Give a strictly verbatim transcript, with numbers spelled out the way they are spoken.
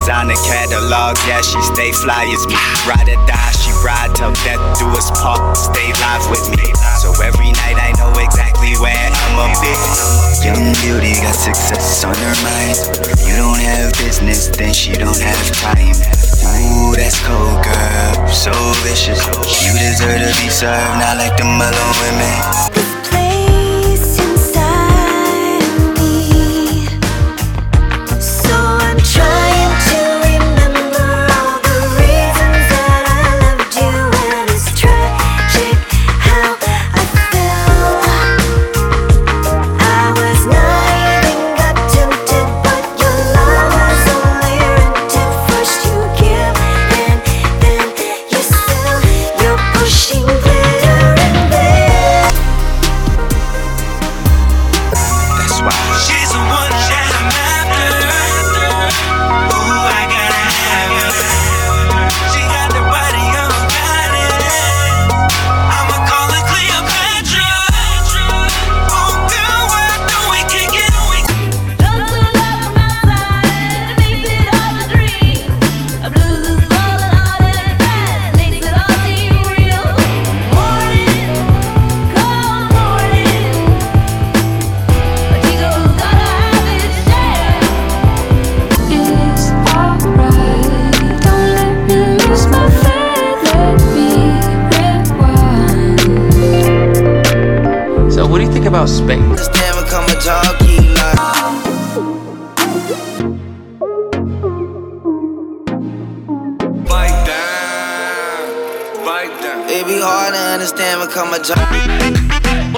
designer catalog, yeah, she stay fly as me. Ride or die, she ride till death do us part. Stay live with me, so every night I know exactly where I'ma be. Young beauty got success on her mind. If you don't have business, then she don't have time. Ooh, that's cold, girl, so vicious. You deserve to be served, not like them other women. What do you think about space? It be hard to understand, become a jockey.